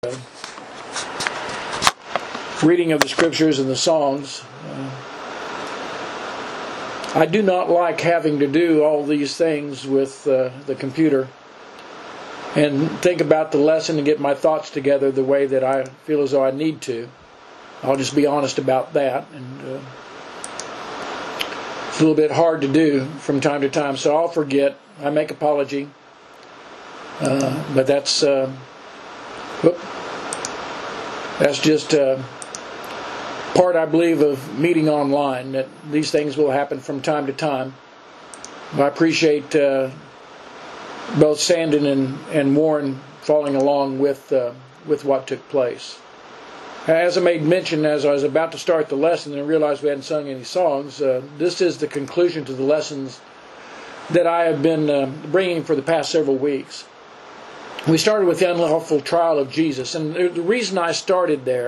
reading of the scriptures and the songs. I do not like having to do all these things with the computer and think about the lesson and get my thoughts together the way that I feel as though I need to. I'll just be honest about that. And it's a little bit hard to do from time to time, so I'll forget. I make apology. But that's just part, I believe, of meeting online, that these things will happen from time to time. I appreciate both Sandon and Warren following along with what took place. As I made mention as I was about to start the lesson and realized we hadn't sung any songs, this is the conclusion to the lessons that I have been bringing for the past several weeks. We started with the unlawful trial of Jesus, and the reason I started there,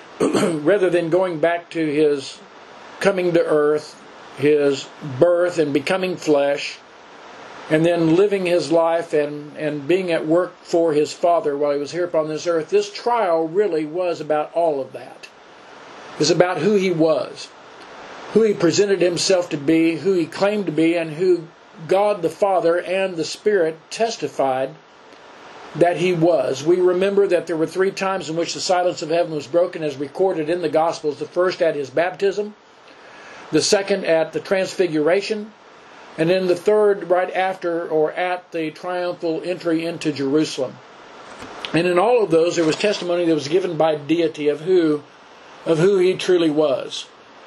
rather than going back to His coming to earth, His birth and becoming flesh, and then living His life and being at work for His Father while He was here upon this earth, this trial really was about all of that. It was about who He was, who He presented Himself to be, who He claimed to be, and who God the Father and the Spirit testified that He was. We remember that there were 3 times in which the silence of heaven was broken as recorded in the Gospels. The first at His baptism, the second at the transfiguration, and then the third right after or at the triumphal entry into Jerusalem. And in all of those there was testimony that was given by deity of who He truly was.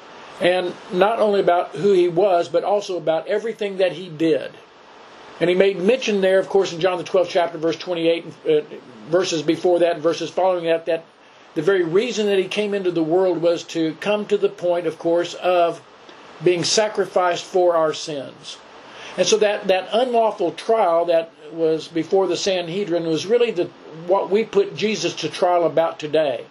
And not only about who He was, but also about everything that He did. And He made mention there, of course, in John the 12th chapter, verse 28, verses before that and verses following that the very reason that He came into the world was to come to the point, of course, of being sacrificed for our sins. And so that unlawful trial that was before the Sanhedrin was really what we put Jesus to trial about today.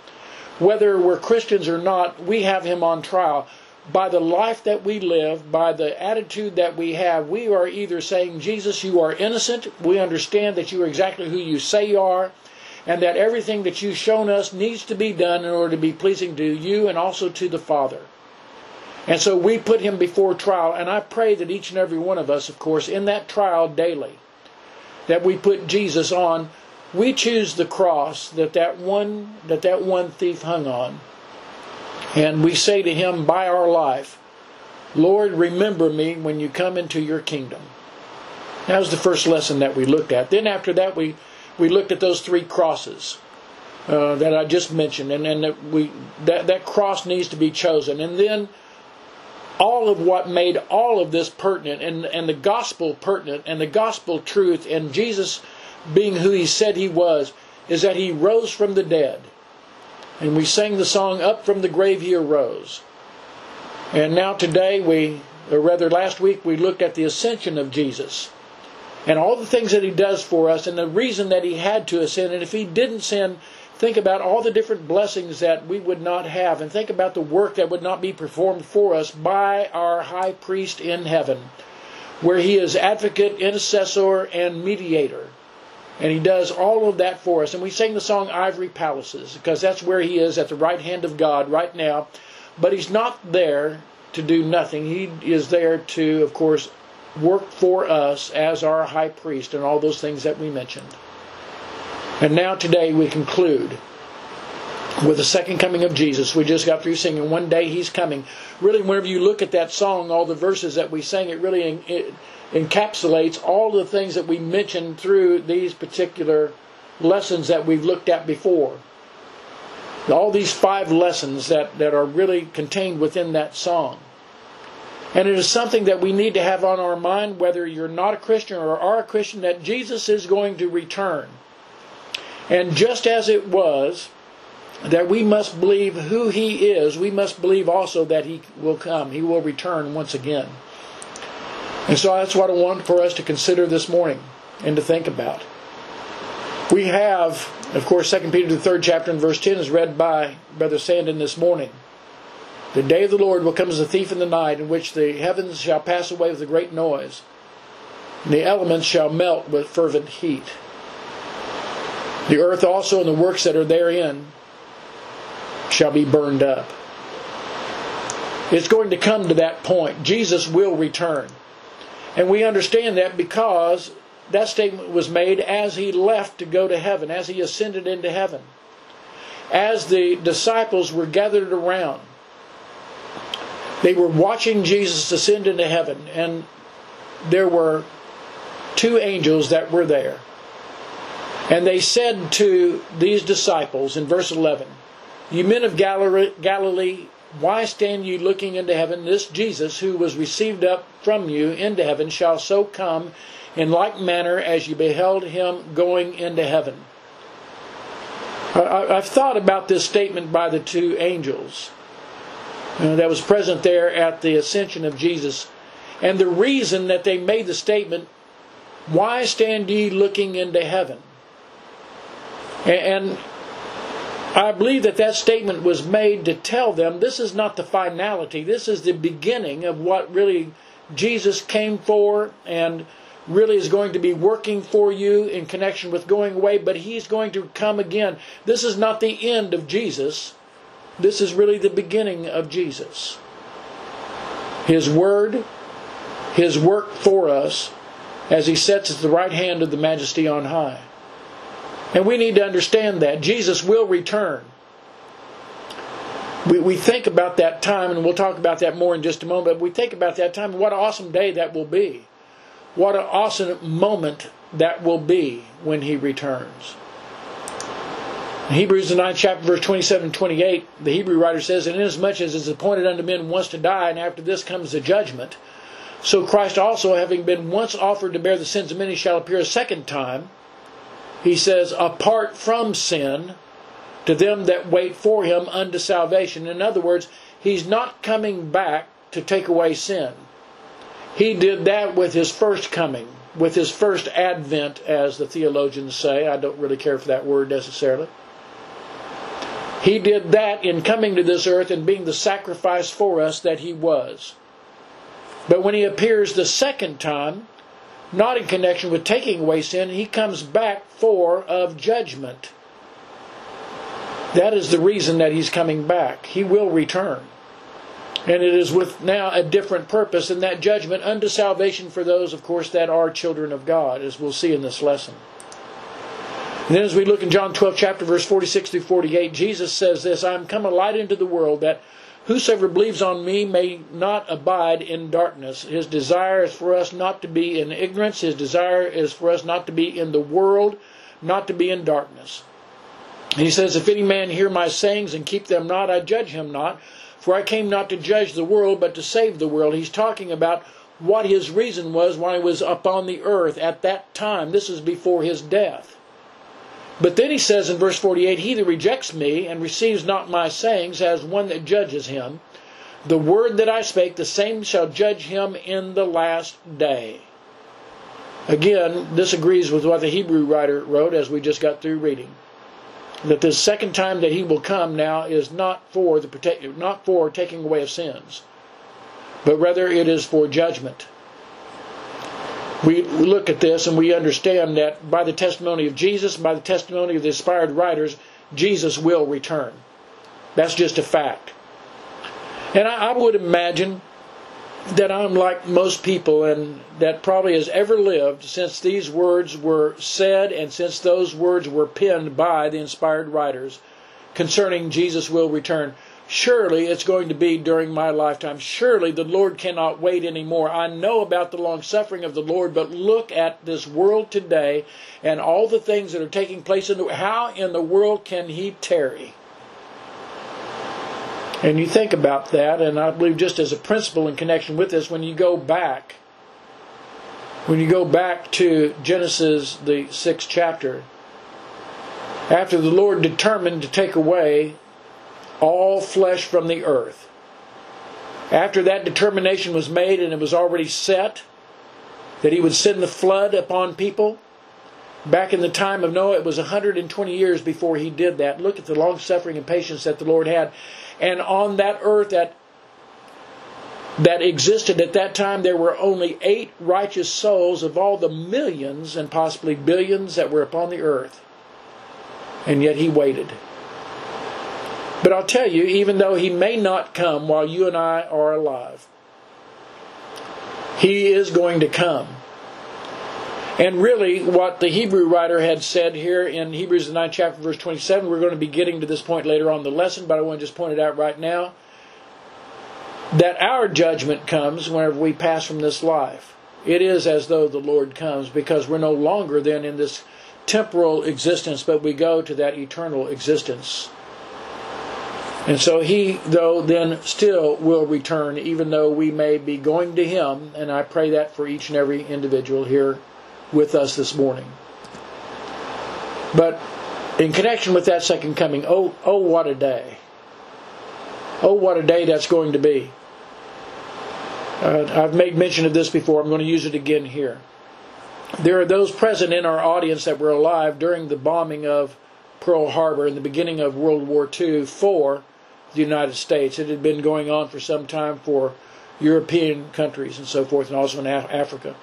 Whether we're Christians or not, we have Him on trial. By the life that we live, by the attitude that we have, we are either saying, Jesus, you are innocent. We understand that you are exactly who you say you are, and that everything that you've shown us needs to be done in order to be pleasing to you and also to the Father. And so we put Him before trial, and I pray that each and every one of us, of course, in that trial daily, that we put Jesus on. We choose the cross that one thief hung on. And we say to Him by our life, Lord, remember me when you come into your kingdom. That was the first lesson that we looked at. Then after that, we looked at those 3 crosses that I just mentioned. And that cross needs to be chosen. And then all of what made all of this pertinent and the gospel pertinent and the gospel truth and Jesus being who He said He was is that He rose from the dead. And we sang the song, Up from the Grave He Arose. And now today, last week, we looked at the ascension of Jesus. And all the things that He does for us and the reason that He had to ascend. And if He didn't ascend, think about all the different blessings that we would not have. And think about the work that would not be performed for us by our high priest in heaven, where He is advocate, intercessor, and mediator. And He does all of that for us. And we sing the song Ivory Palaces, because that's where He is at the right hand of God right now. But He's not there to do nothing. He is there to, of course, work for us as our high priest and all those things that we mentioned. And now today we conclude with the second coming of Jesus. We just got through singing, One Day He's Coming. Really, whenever you look at that song, all the verses that we sang, it really encapsulates all the things that we mentioned through these particular lessons that we've looked at before. All these 5 lessons that are really contained within that song. And it is something that we need to have on our mind, whether you're not a Christian or are a Christian, that Jesus is going to return. And just as it was that we must believe who He is, we must believe also that He will come. He will return once again. And so that's what I want for us to consider this morning and to think about. We have, of course, 2 Peter the 3rd chapter and verse 10 is read by Brother Sandon this morning. The day of the Lord will come as a thief in the night, in which the heavens shall pass away with a great noise, and the elements shall melt with fervent heat. The earth also and the works that are therein shall be burned up. It's going to come to that point. Jesus will return. And we understand that because that statement was made as he left to go to heaven, as he ascended into heaven. As the disciples were gathered around, they were watching Jesus ascend into heaven, and there were two angels that were there. And they said to these disciples in verse 11, "You men of Galilee, why stand you looking into heaven? This Jesus, who was received up from you into heaven, shall so come in like manner as you beheld him going into heaven." I've thought about this statement by the two angels that was present there at the ascension of Jesus. And the reason that they made the statement, "Why stand ye looking into heaven?" And I believe that statement was made to tell them this is not the finality. This is the beginning of what really Jesus came for and really is going to be working for you in connection with going away. But He's going to come again. This is not the end of Jesus. This is really the beginning of Jesus. His Word, His work for us as He sits at the right hand of the Majesty on high. And we need to understand that Jesus will return. We think about that time, and we'll talk about that more in just a moment, but we think about that time and what an awesome day that will be. What an awesome moment that will be when He returns. In Hebrews the 9th chapter, verse 27 and 28, the Hebrew writer says, "And inasmuch as it is appointed unto men once to die, and after this comes the judgment, so Christ also, having been once offered to bear the sins of many, shall appear a second time," he says, "apart from sin, to them that wait for Him unto salvation." In other words, He's not coming back to take away sin. He did that with His first coming, with His first advent, as the theologians say. I don't really care for that word necessarily. He did that in coming to this earth and being the sacrifice for us that He was. But when He appears the second time, not in connection with taking away sin, He comes back of judgment. That is the reason that He's coming back. He will return. And it is with now a different purpose, and that judgment unto salvation for those, of course, that are children of God, as we'll see in this lesson. And then as we look in John 12, chapter verse 46 through 48, Jesus says this, "I am come a light into the world, that whosoever believes on me may not abide in darkness." His desire is for us not to be in ignorance. His desire is for us not to be in the world, not to be in darkness. And He says, "If any man hear my sayings and keep them not, I judge him not. For I came not to judge the world, but to save the world." He's talking about what His reason was when He was upon the earth at that time. This is before His death. But then He says in verse 48, "He that rejects me and receives not my sayings has one that judges him. The word that I spake, the same shall judge him in the last day." Again, this agrees with what the Hebrew writer wrote as we just got through reading. That the second time that He will come now is not for taking away of sins, but rather it is for judgment. We look at this and we understand that by the testimony of Jesus, by the testimony of the inspired writers, Jesus will return. That's just a fact. And I would imagine that I'm like most people, and that probably has ever lived since these words were said and since those words were penned by the inspired writers concerning Jesus will return. Surely it's going to be during my lifetime. Surely the Lord cannot wait anymore. I know about the long suffering of the Lord, but look at this world today and all the things that are taking place in the world. How in the world can He tarry? And you think about that, and I believe just as a principle in connection with this, when you go back to Genesis, the 6th chapter, after the Lord determined to take away all flesh from the earth, after that determination was made and it was already set that He would send the flood upon people, back in the time of Noah, it was 120 years before He did that. Look at the long suffering and patience that the Lord had. And on that earth that existed at that time, there were only 8 righteous souls of all the millions and possibly billions that were upon the earth. And yet he waited. But I'll tell you, even though he may not come while you and I are alive, he is going to come. And really, what the Hebrew writer had said here in Hebrews the 9th chapter, verse 27, we're going to be getting to this point later on in the lesson, but I want to just point it out right now, that our judgment comes whenever we pass from this life. It is as though the Lord comes, because we're no longer then in this temporal existence, but we go to that eternal existence. And so he, though, then still will return, even though we may be going to him, and I pray that for each and every individual here with us this morning. But in connection with that second coming, oh what a day. Oh, what a day that's going to be. I've made mention of this before. I'm going to use it again here. There are those present in our audience that were alive during the bombing of Pearl Harbor in the beginning of World War II for the United States. It had been going on for some time for European countries and so forth, and also in Africa.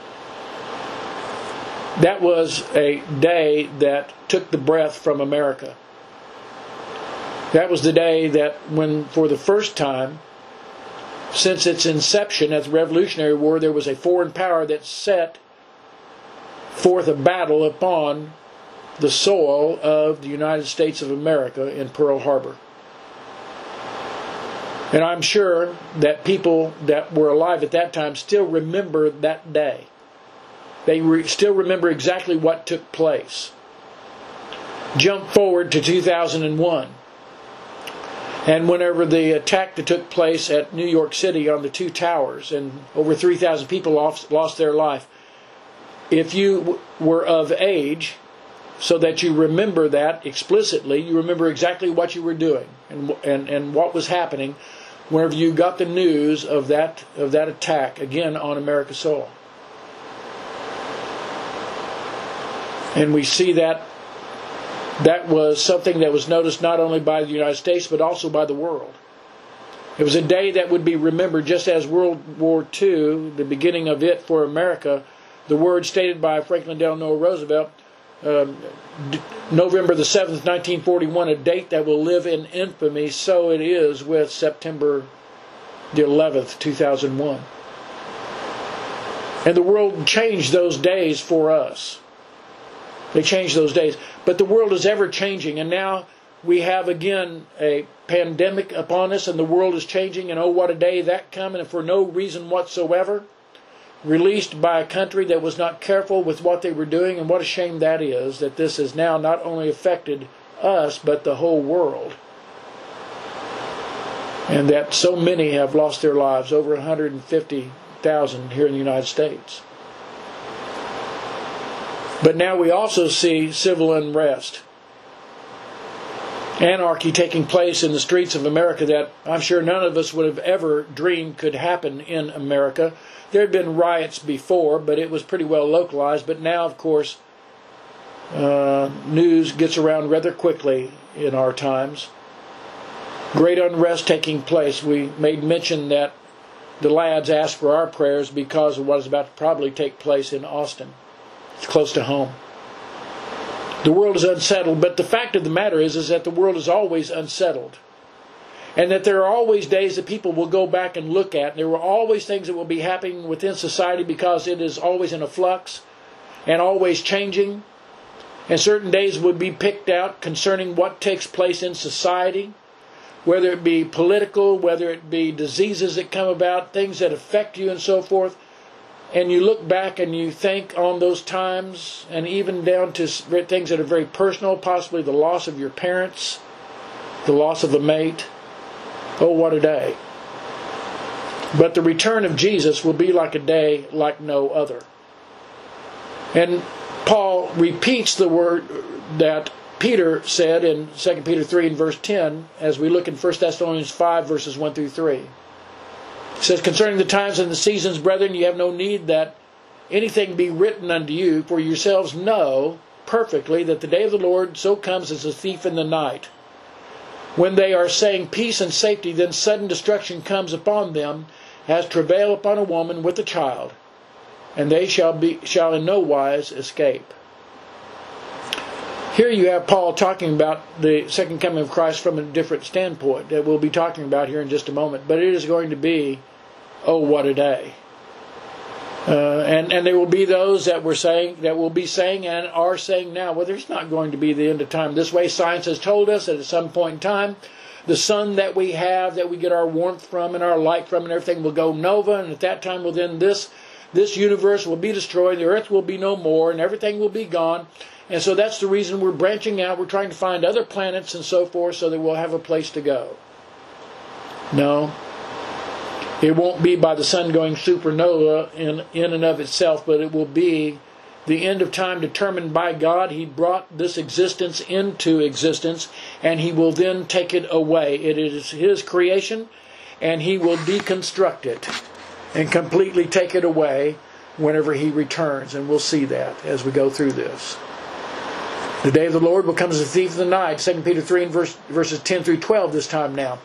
That was a day that took the breath from America. That was the day that when, for the first time, since its inception as the Revolutionary War, there was a foreign power that set forth a battle upon the soil of the United States of America in Pearl Harbor. And I'm sure that people that were alive at that time still remember that day. They still remember exactly what took place. Jump forward to 2001. And whenever the attack that took place at New York City on the two towers, and over 3,000 people lost their life, if you were of age, so that you remember that explicitly, you remember exactly what you were doing and what was happening whenever you got the news of that attack, again, on America's soil. And we see that was something that was noticed not only by the United States, but also by the world. It was a day that would be remembered just as World War II, the beginning of it for America, the words stated by Franklin Delano Roosevelt, November the 7th, 1941, a date that will live in infamy, so it is with September the 11th, 2001. And the world changed those days for us. They changed those days. But the world is ever changing, and now we have again a pandemic upon us, and the world is changing, and oh, what a day that coming, and for no reason whatsoever, released by a country that was not careful with what they were doing, and what a shame that is, that this has now not only affected us, but the whole world. And that so many have lost their lives, over 150,000 here in the United States. But now we also see civil unrest, anarchy taking place in the streets of America that I'm sure none of us would have ever dreamed could happen in America. There had been riots before, but it was pretty well localized. But now, of course, news gets around rather quickly in our times. Great unrest taking place. We made mention that the lads asked for our prayers because of what is about to probably take place in Austin. It's close to home. The world is unsettled, but the fact of the matter is that the world is always unsettled. And that there are always days that people will go back and look at. And there are always things that will be happening within society because it is always in a flux and always changing. And certain days would be picked out concerning what takes place in society, whether it be political, whether it be diseases that come about, things that affect you and so forth. And you look back and you think on those times, and even down to things that are very personal, possibly the loss of your parents, the loss of a mate. Oh, what a day. But the return of Jesus will be like a day like no other. And Paul repeats the word that Peter said in 2 Peter 3 and verse 10 as we look in 1 Thessalonians 5 verses 1 through 3. It says, concerning the times and the seasons, brethren, you have no need that anything be written unto you, for yourselves know perfectly that the day of the Lord so comes as a thief in the night. When they are saying peace and safety, then sudden destruction comes upon them, as travail upon a woman with a child, and they shall in no wise escape. Here you have Paul talking about the second coming of Christ from a different standpoint that we'll be talking about here in just a moment. But it is going to be, oh, what a day. And there will be those that will be saying and are saying now, well, there's not going to be the end of time this way. Science has told us that at some point in time, the sun that we have, that we get our warmth from and our light from and everything will go nova, and at that time, well, then this universe will be destroyed, the earth will be no more, and everything will be gone. And so that's the reason we're branching out. We're trying to find other planets and so forth so that we'll have a place to go. No. It won't be by the sun going supernova in and of itself, but it will be the end of time determined by God. He brought this existence into existence, and He will then take it away. It is His creation, and He will deconstruct it and completely take it away whenever He returns. And we'll see that as we go through this. The day of the Lord will come as a thief in the night. 2 Peter 3 and verses 10 through 12 this time now.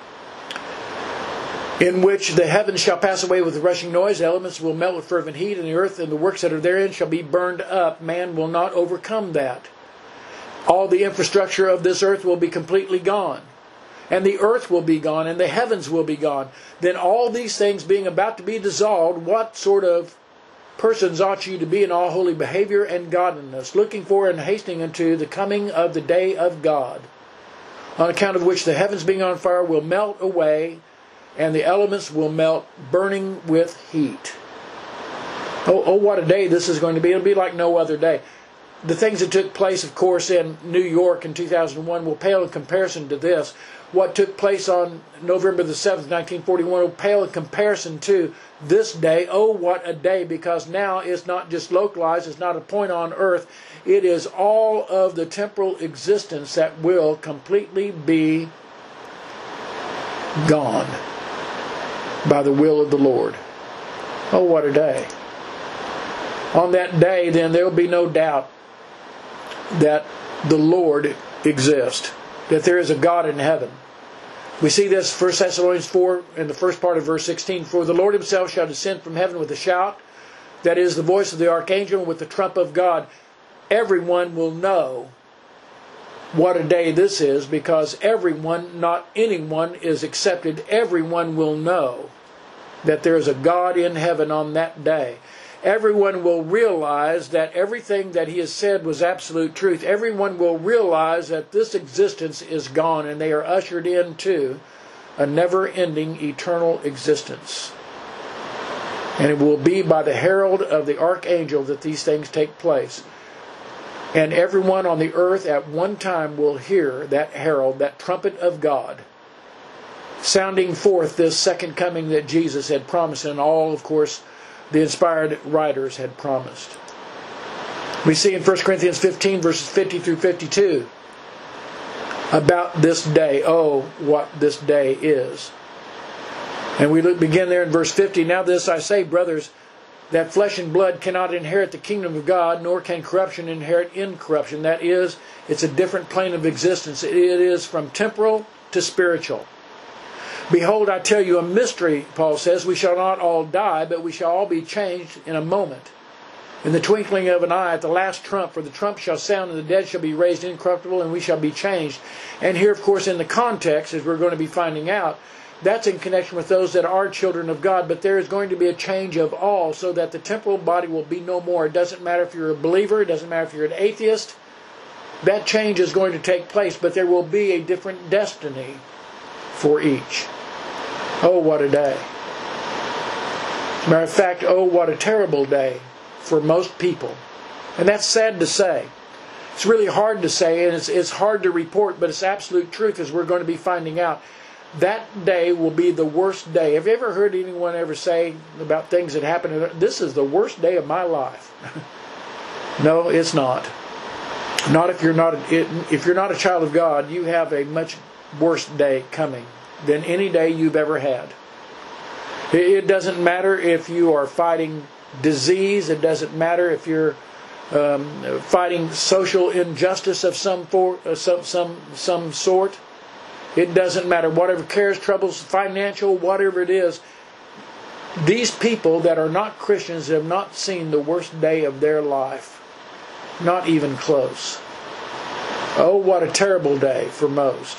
In which the heavens shall pass away with a rushing noise, the elements will melt with fervent heat, and the earth and the works that are therein shall be burned up. Man will not overcome that. All the infrastructure of this earth will be completely gone. And the earth will be gone, and the heavens will be gone. Then all these things being about to be dissolved, what sort of persons ought you to be in all holy behavior and godliness, looking for and hastening unto the coming of the day of God, on account of which the heavens being on fire will melt away, and the elements will melt, burning with heat. Oh, what a day this is going to be. It'll be like no other day. The things that took place, of course, in New York in 2001 will pale in comparison to this. What took place on November the 7th, 1941 will pale in comparison to this day. Oh, what a day, because now it's not just localized, it's not a point on earth. It is all of the temporal existence that will completely be gone by the will of the Lord. Oh, what a day. On that day, then, there will be no doubt that the Lord exists, that there is a God in heaven. We see this 1 Thessalonians 4 in the first part of verse 16. For the Lord Himself shall descend from heaven with a shout, that is the voice of the archangel, with the trump of God. Everyone will know what a day this is, because everyone, not anyone, is accepted. Everyone will know that there is a God in heaven on that day. Everyone will realize that everything that He has said was absolute truth. Everyone will realize that this existence is gone, and they are ushered into a never-ending eternal existence. And it will be by the herald of the archangel that these things take place. And everyone on the earth at one time will hear that herald, that trumpet of God, sounding forth this second coming that Jesus had promised, and all, of course, the inspired writers had promised. We see in 1 Corinthians 15, verses 50 through 52, about this day. Oh, what this day is. And we begin there in verse 50. Now this I say, brothers, that flesh and blood cannot inherit the kingdom of God, nor can corruption inherit incorruption. That is, it's a different plane of existence. It is from temporal to spiritual. Behold, I tell you a mystery, Paul says. We shall not all die, but we shall all be changed in a moment, in the twinkling of an eye, at the last trump. For the trump shall sound, and the dead shall be raised incorruptible, and we shall be changed. And here, of course, in the context, as we're going to be finding out, that's in connection with those that are children of God. But there is going to be a change of all, so that the temporal body will be no more. It doesn't matter if you're a believer. It doesn't matter if you're an atheist. That change is going to take place, but there will be a different destiny for each. Oh, what a day. As a matter of fact, oh, what a terrible day for most people. And that's sad to say. It's really hard to say, and it's hard to report, but it's absolute truth, as we're going to be finding out. That day will be the worst day. Have you ever heard anyone ever say about things that happen? This is the worst day of my life. No, it's not. Not if you're not a child of God. You have a much worse day coming than any day you've ever had. It doesn't matter if you are fighting disease. It doesn't matter if you're fighting social injustice of some sort. It doesn't matter. Whatever cares, troubles, financial, whatever it is. These people that are not Christians have not seen the worst day of their life. Not even close. Oh, what a terrible day for most.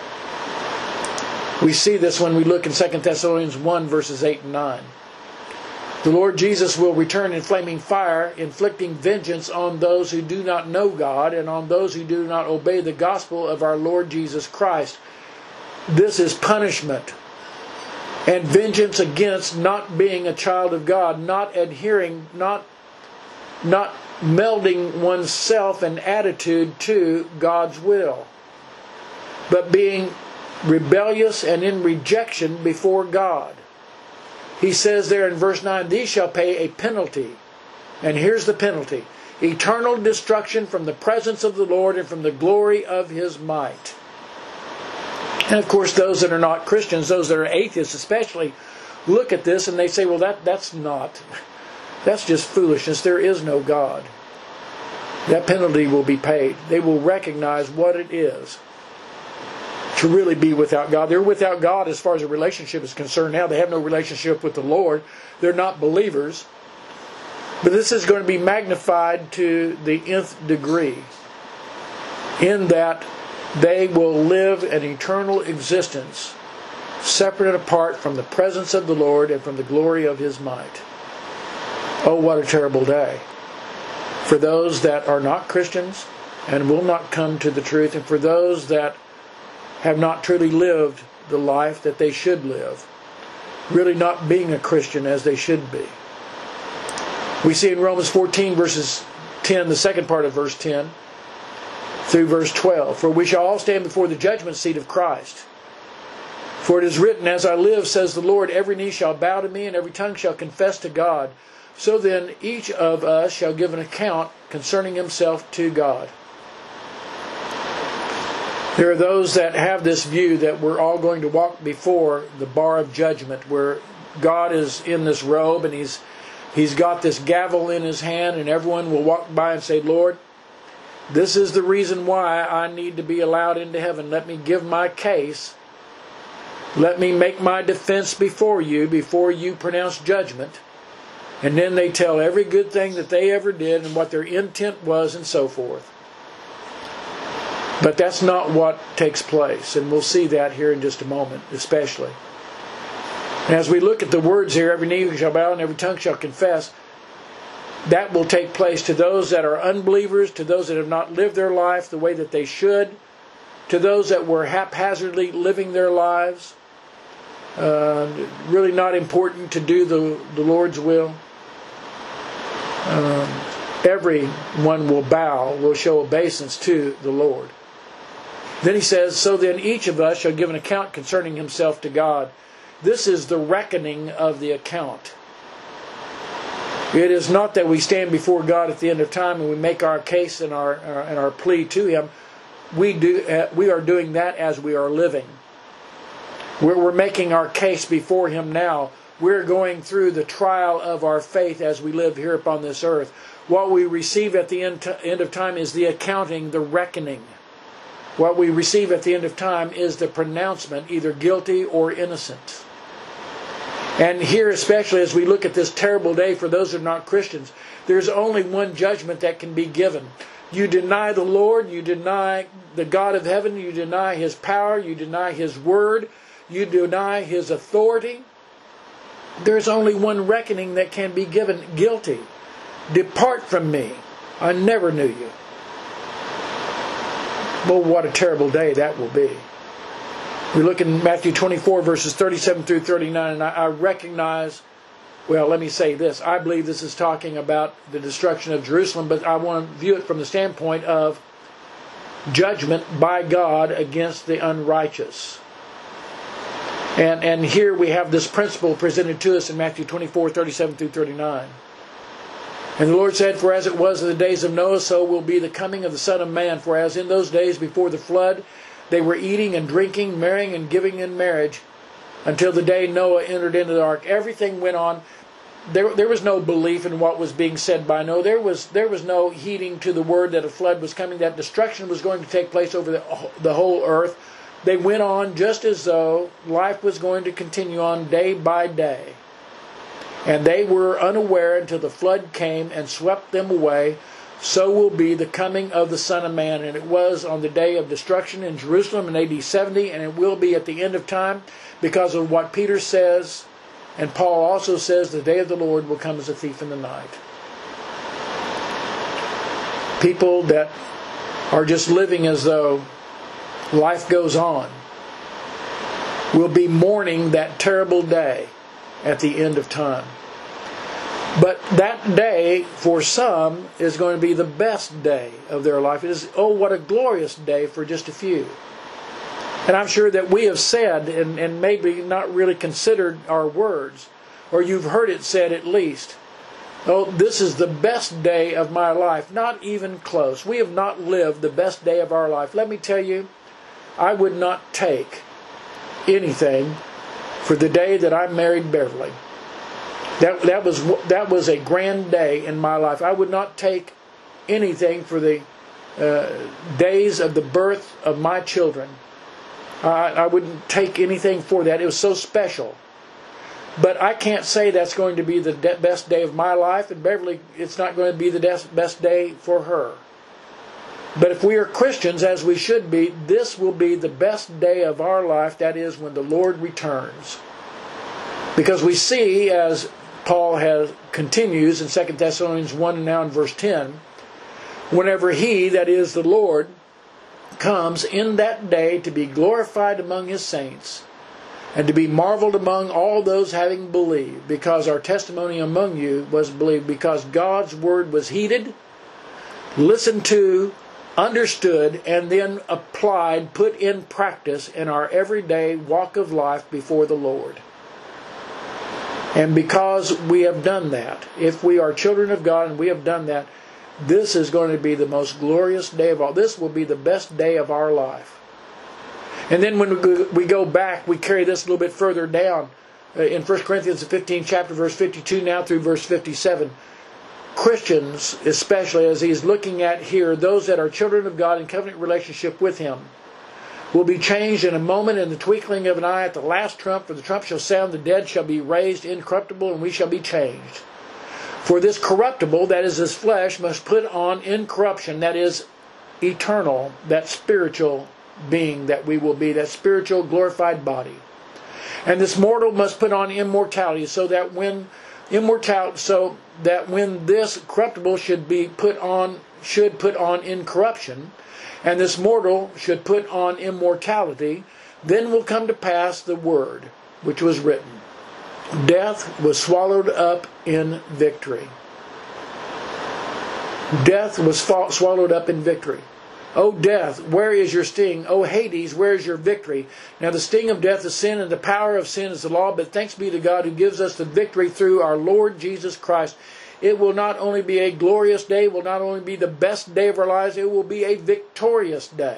We see this when we look in 2 Thessalonians 1, verses 8 and 9. The Lord Jesus will return in flaming fire, inflicting vengeance on those who do not know God and on those who do not obey the gospel of our Lord Jesus Christ. This is punishment and vengeance against not being a child of God, not adhering, not melding oneself and attitude to God's will, but being rebellious and in rejection before God. He says there in verse 9, these shall pay a penalty. And here's the penalty: eternal destruction from the presence of the Lord and from the glory of His might. And of course, those that are not Christians, those that are atheists especially, look at this and they say, well, that's just foolishness. There is no God. That penalty will be paid. They will recognize what it is to really be without God. They're without God as far as a relationship is concerned now. They have no relationship with the Lord. They're not believers. But this is going to be magnified to the nth degree, in that they will live an eternal existence separate and apart from the presence of the Lord and from the glory of His might. Oh, what a terrible day for those that are not Christians and will not come to the truth, and for those that have not truly lived the life that they should live, really not being a Christian as they should be. We see in Romans 14 verses 10, the second part of verse 10 through verse 12, for we shall all stand before the judgment seat of Christ. For it is written, as I live, says the Lord, every knee shall bow to me and every tongue shall confess to God. So then each of us shall give an account concerning himself to God. There are those that have this view that we're all going to walk before the bar of judgment, where God is in this robe and He's got this gavel in His hand, and everyone will walk by and say, Lord, this is the reason why I need to be allowed into heaven. Let me give my case. Let me make my defense before you pronounce judgment. And then they tell every good thing that they ever did and what their intent was and so forth. But that's not what takes place, and we'll see that here in just a moment, especially. And as we look at the words here, every knee shall bow and every tongue shall confess, that will take place to those that are unbelievers, to those that have not lived their life the way that they should, to those that were haphazardly living their lives, really not important to do the Lord's will. Everyone will bow, will show obeisance to the Lord. Then he says, so then each of us shall give an account concerning himself to God. This is the reckoning of the account. It is not that we stand before God at the end of time and we make our case and our plea to Him. We are doing that as we are living. We're making our case before Him now. We're going through the trial of our faith as we live here upon this earth. What we receive at the end of time is the accounting, the reckoning. What we receive at the end of time is the pronouncement, either guilty or innocent. And here, especially as we look at this terrible day for those who are not Christians, there's only one judgment that can be given. You deny the Lord, you deny the God of heaven, you deny His power, you deny His word, you deny His authority. There's only one reckoning that can be given: guilty. Depart from me, I never knew you. Well, what a terrible day that will be. We look in Matthew 24, verses 37 through 39, and I recognize, well, let me say this. I believe this is talking about the destruction of Jerusalem, but I want to view it from the standpoint of judgment by God against the unrighteous. And here we have this principle presented to us in Matthew 24, 37 through 39. And the Lord said, for as it was in the days of Noah, so will be the coming of the Son of Man. For as in those days before the flood, they were eating and drinking, marrying and giving in marriage, until the day Noah entered into the ark. Everything went on. There was no belief in what was being said by Noah. There was no heeding to the word that a flood was coming, that destruction was going to take place over the whole earth. They went on just as though life was going to continue on day by day. And they were unaware until the flood came and swept them away, so will be the coming of the Son of Man. And it was on the day of destruction in Jerusalem in AD 70, and it will be at the end of time because of what Peter says, and Paul also says, the day of the Lord will come as a thief in the night. People that are just living as though life goes on will be mourning that terrible day at the end of time. But that day, for some, is going to be the best day of their life. It is, oh, what a glorious day for just a few. And I'm sure that we have said, and maybe not really considered our words, or you've heard it said at least, oh, this is the best day of my life. Not even close. We have not lived the best day of our life. Let me tell you, I would not take anything for the day that I married Beverly. That was a grand day in my life. I would not take anything for the days of the birth of my children. I wouldn't take anything for that. It was so special. But I can't say that's going to be the best day of my life, and Beverly, it's not going to be the best day for her. But if we are Christians, as we should be, this will be the best day of our life, that is, when the Lord returns. Because we see, as Paul continues in 2 Thessalonians 1 and now in verse 10, whenever He, that is the Lord, comes in that day to be glorified among His saints, and to be marveled among all those having believed, because our testimony among you was believed, because God's word was heeded, listened to, understood, and then applied, put in practice in our everyday walk of life before the Lord. And because we have done that, if we are children of God and we have done that, this is going to be the most glorious day of all. This will be the best day of our life. And then when we go back, we carry this a little bit further down in 1 Corinthians the 15th chapter, verse 52 now through verse 57. Christians, especially as he's looking at here, those that are children of God in covenant relationship with Him, will be changed in a moment, in the twinkling of an eye, at the last trump. For the trump shall sound, the dead shall be raised incorruptible, and we shall be changed. For this corruptible, that is this flesh, must put on incorruption, that is eternal, that spiritual being that we will be, that spiritual glorified body. And this mortal must put on immortality, so that when this corruptible should put on incorruption, and this mortal should put on immortality, then will come to pass the word which was written. Death was swallowed up in victory. Death was swallowed up in victory. O death, where is your sting? O Hades, where is your victory? Now the sting of death is sin, and the power of sin is the law, but thanks be to God who gives us the victory through our Lord Jesus Christ. It will not only be a glorious day, it will not only be the best day of our lives, it will be a victorious day.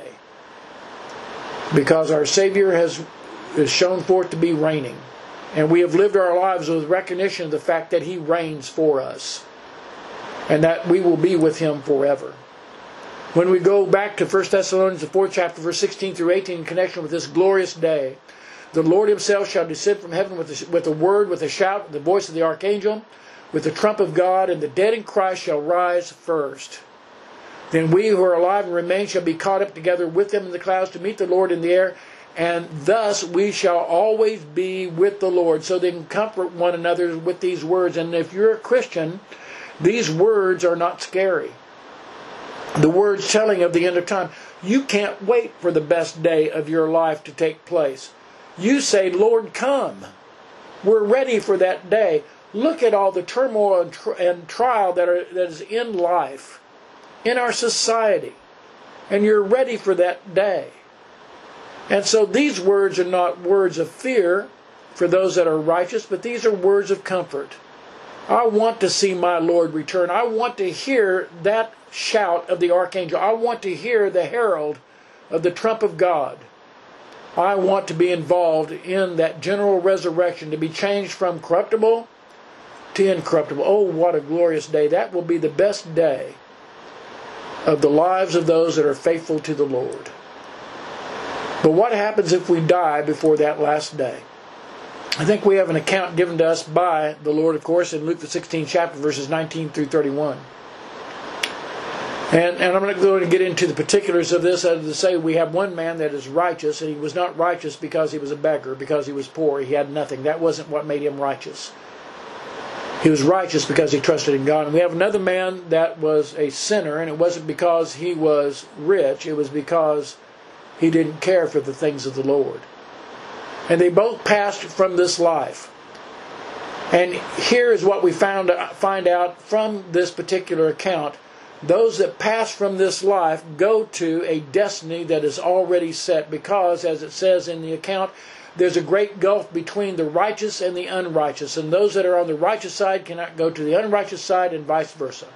Because our Savior is shown forth to be reigning. And we have lived our lives with recognition of the fact that He reigns for us. And that we will be with Him forever. When we go back to 1 Thessalonians, the 4th chapter, verse 16 through 18, in connection with this glorious day, the Lord Himself shall descend from heaven with a word, with a shout, the voice of the archangel, with the trump of God, and the dead in Christ shall rise first. Then we who are alive and remain shall be caught up together with them in the clouds to meet the Lord in the air, and thus we shall always be with the Lord. So they can comfort one another with these words. And if you're a Christian, these words are not scary. The words telling of the end of time. You can't wait for the best day of your life to take place. You say, Lord, come. We're ready for that day. Look at all the turmoil and trial that is in life, in our society, and you're ready for that day. And so these words are not words of fear for those that are righteous, but these are words of comfort. I want to see my Lord return. I want to hear that shout of the archangel. I want to hear the herald of the trump of God. I want to be involved in that general resurrection, to be changed from corruptible to incorruptible. Oh, what a glorious day. That will be the best day of the lives of those that are faithful to the Lord. But what happens if we die before that last day? I think we have an account given to us by the Lord, of course, in Luke the 16th chapter, verses 19 through 31. And I'm not going to get into the particulars of this other than to say we have one man that is righteous, and he was not righteous because he was a beggar, because he was poor, he had nothing. That wasn't what made him righteous. He was righteous because he trusted in God. And we have another man that was a sinner, and it wasn't because he was rich, it was because he didn't care for the things of the Lord. And they both passed from this life. And here is what we find out from this particular account. Those that pass from this life go to a destiny that is already set, because, as it says in the account, there's a great gulf between the righteous and the unrighteous, and those that are on the righteous side cannot go to the unrighteous side, and vice versa.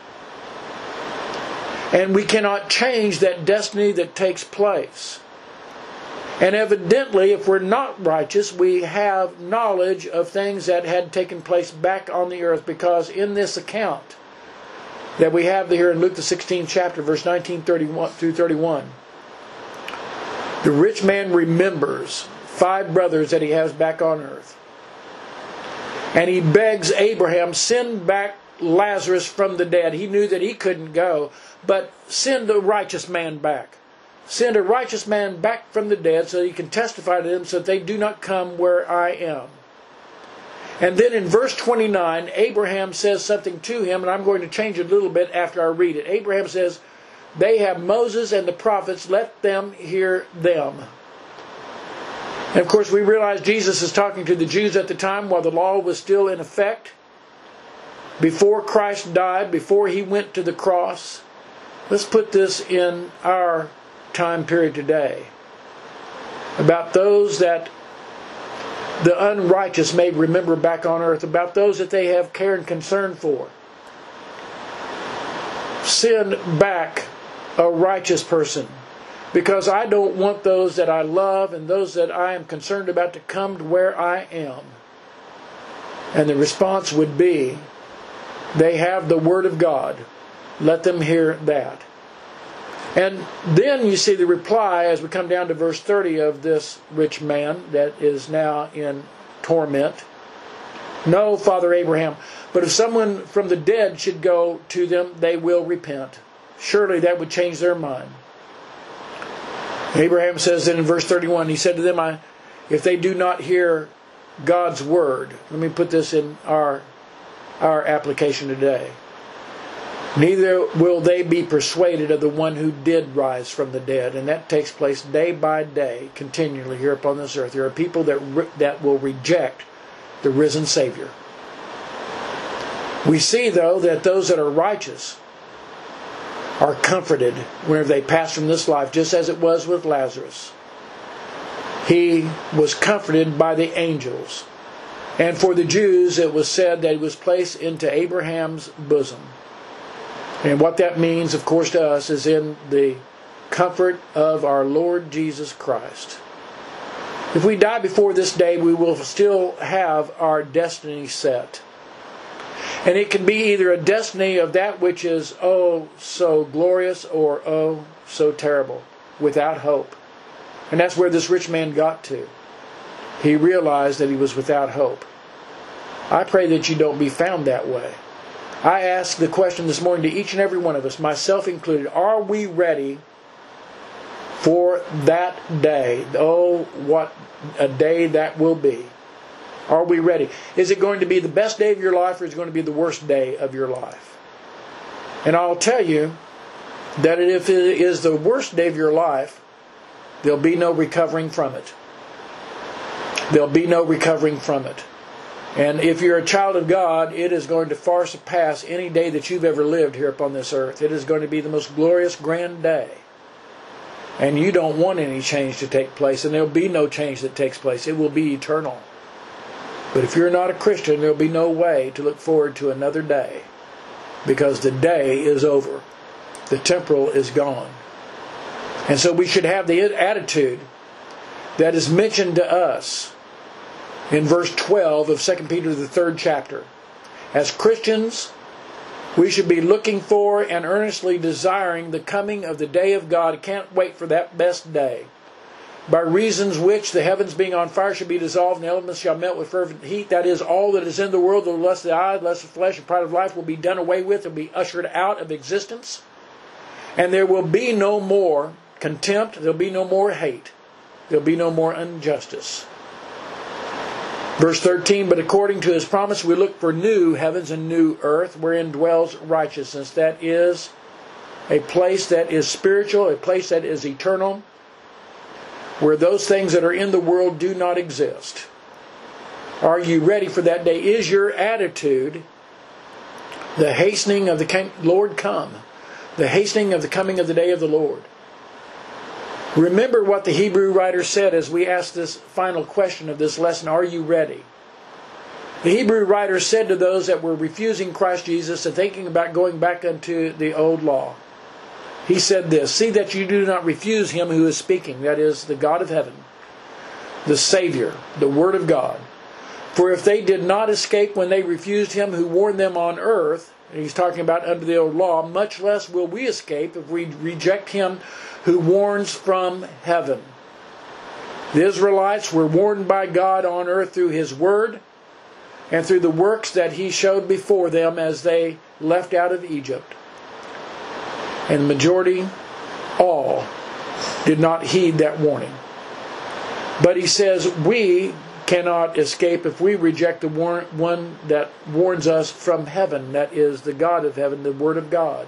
And we cannot change that destiny that takes place. And evidently, if we're not righteous, we have knowledge of things that had taken place back on the earth, because in this account that we have here in Luke the 16th chapter, verse 19 through 31, the rich man remembers 5 brothers that he has back on earth. And he begs Abraham, send back Lazarus from the dead. He knew that he couldn't go, but send a righteous man back. Send a righteous man back from the dead so that he can testify to them, so that they do not come where I am. And then in verse 29, Abraham says something to him, and I'm going to change it a little bit after I read it. Abraham says, they have Moses and the prophets, let them hear them. And of course we realize Jesus is talking to the Jews at the time while the law was still in effect. Before Christ died, before he went to the cross. Let's put this in our time period today. About those that the unrighteous may remember back on earth. About those that they have care and concern for. Send back a righteous person, because I don't want those that I love and those that I am concerned about to come to where I am. And the response would be, they have the Word of God. Let them hear that. And then you see the reply as we come down to verse 30 of this rich man that is now in torment. No, Father Abraham, but if someone from the dead should go to them, they will repent. Surely that would change their mind. Abraham says that in verse 31, he said to them, if they do not hear God's word, let me put this in our application today. Neither will they be persuaded of the one who did rise from the dead. And that takes place day by day, continually here upon this earth. There are people that will reject the risen Savior. We see, though, that those that are righteous are comforted whenever they pass from this life, just as it was with Lazarus. He was comforted by the angels. And for the Jews, it was said that he was placed into Abraham's bosom. And what that means, of course, to us is in the comfort of our Lord Jesus Christ. If we die before this day, we will still have our destiny set. And it can be either a destiny of that which is oh so glorious, or oh so terrible, without hope. And that's where this rich man got to. He realized that he was without hope. I pray that you don't be found that way. I ask the question this morning to each and every one of us, myself included, are we ready for that day? Oh, what a day that will be. Are we ready? Is it going to be the best day of your life, or is it going to be the worst day of your life? And I'll tell you that if it is the worst day of your life, there'll be no recovering from it. There'll be no recovering from it. And if you're a child of God, it is going to far surpass any day that you've ever lived here upon this earth. It is going to be the most glorious, grand day. And you don't want any change to take place, and there'll be no change that takes place. It will be eternal. But if you're not a Christian, there'll be no way to look forward to another day, because the day is over. The temporal is gone. And so we should have the attitude that is mentioned to us in verse 12 of 2 Peter, the 3rd chapter. As Christians, we should be looking for and earnestly desiring the coming of the day of God. Can't wait for that best day. By reasons which the heavens being on fire shall be dissolved, and the elements shall melt with fervent heat. That is, all that is in the world, the lust of the eye, the lust of the flesh, and pride of life will be done away with and be ushered out of existence. And there will be no more contempt. There will be no more hate. There will be no more injustice. Verse 13, but according to His promise we look for new heavens and new earth, wherein dwells righteousness. That is a place that is spiritual, a place that is eternal, where those things that are in the world do not exist. Are you ready for that day? Is your attitude the hastening of the Lord come? The hastening of the coming of the day of the Lord. Remember what the Hebrew writer said as we ask this final question of this lesson. Are you ready? The Hebrew writer said to those that were refusing Christ Jesus and thinking about going back unto the old law, he said this, see that you do not refuse Him who is speaking, that is, the God of heaven, the Savior, the Word of God. For if they did not escape when they refused Him who warned them on earth, and he's talking about under the old law, much less will we escape if we reject Him who warns from heaven. The Israelites were warned by God on earth through His Word and through the works that He showed before them as they left out of Egypt. And the majority, all, did not heed that warning. But He says we cannot escape if we reject the one that warns us from heaven, that is the God of heaven, the Word of God.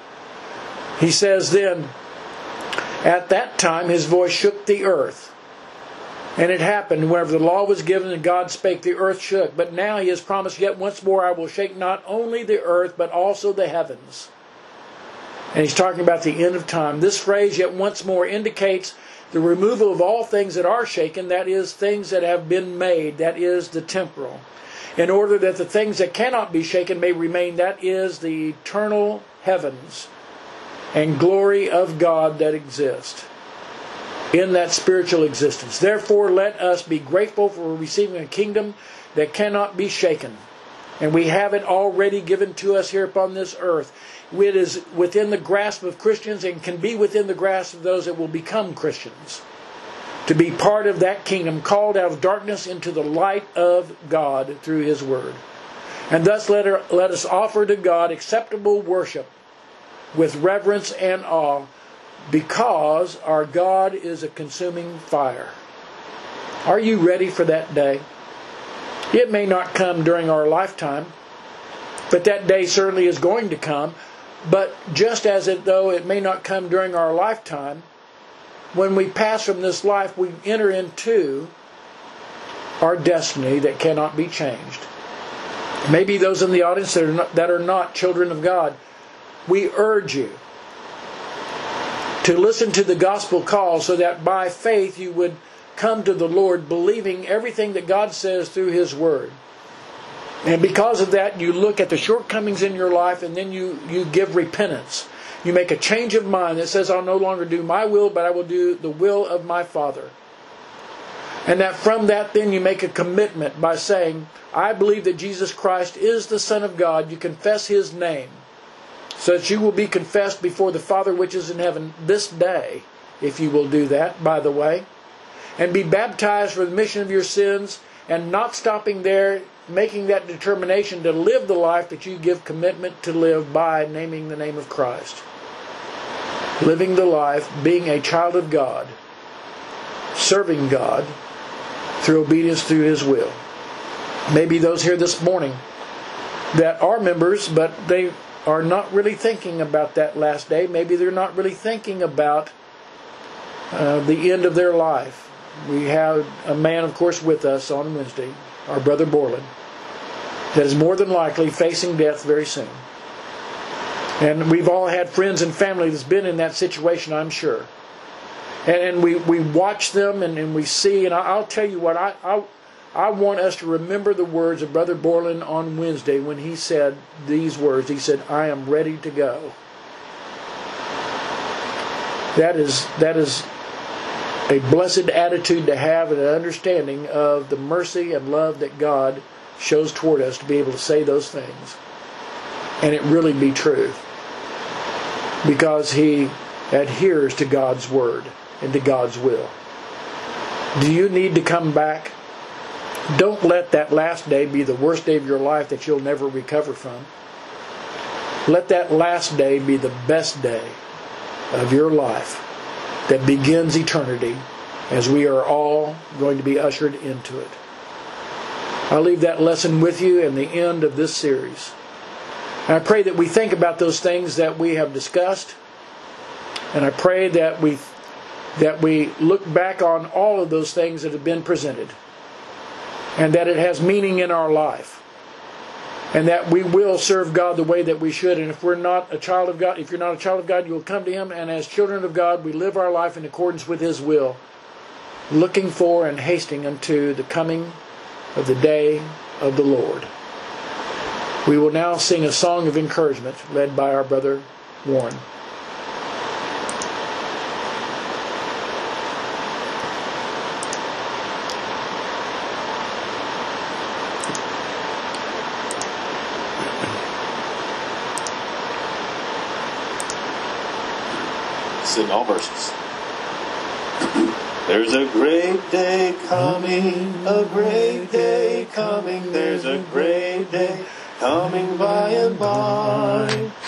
He says then, at that time His voice shook the earth. And it happened, whenever the law was given and God spake, the earth shook. But now He has promised, yet once more I will shake not only the earth, but also the heavens. And He's talking about the end of time. This phrase, yet once more, indicates the removal of all things that are shaken, that is, things that have been made, that is, the temporal. In order that the things that cannot be shaken may remain, that is, the eternal heavens and glory of God that exist in that spiritual existence. Therefore, let us be grateful for receiving a kingdom that cannot be shaken. And we have it already given to us here upon this earth. It is within the grasp of Christians and can be within the grasp of those that will become Christians. To be part of that kingdom, called out of darkness into the light of God through His Word. And thus let us offer to God acceptable worship with reverence and awe, because our God is a consuming fire. Are you ready for that day? It may not come during our lifetime, but that day certainly is going to come. But just as though it may not come during our lifetime, when we pass from this life, we enter into our destiny that cannot be changed. Maybe those in the audience that are not children of God, we urge you to listen to the gospel call so that by faith you would come to the Lord believing everything that God says through His Word. And because of that, you look at the shortcomings in your life and then you give repentance. You make a change of mind that says, I'll no longer do my will, but I will do the will of my Father. And that from that then you make a commitment by saying, I believe that Jesus Christ is the Son of God. You confess His name, so that you will be confessed before the Father which is in heaven this day, if you will do that, by the way. And be baptized for the remission of your sins, and not stopping there, making that determination to live the life that you give commitment to live by naming the name of Christ. Living the life, being a child of God, serving God through obedience through His will. Maybe those here this morning that are members, but they are not really thinking about that last day. Maybe they're not really thinking about the end of their life. We have a man, of course, with us on Wednesday, our brother Borland, that is more than likely facing death very soon. And we've all had friends and family that's been in that situation, I'm sure. And we watch them and we see, and I'll tell you what, I want us to remember the words of Brother Borland on Wednesday when he said these words. He said, I am ready to go. That is a blessed attitude to have, and an understanding of the mercy and love that God shows toward us to be able to say those things. And it really be true. Because He adheres to God's Word and to God's will. Do you need to come back? Don't let that last day be the worst day of your life that you'll never recover from. Let that last day be the best day of your life that begins eternity, as we are all going to be ushered into it. I'll leave that lesson with you in the end of this series. And I pray that we think about those things that we have discussed. And I pray that we look back on all of those things that have been presented. And that it has meaning in our life. And that we will serve God the way that we should. And if we're not a child of God, if you're not a child of God, you will come to Him. And as children of God, we live our life in accordance with His will, looking for and hasting unto the coming of the day of the Lord. We will now sing a song of encouragement led by our brother Warren. Sing all verses. There's a great day coming, a great day coming, there's a great day coming by and by.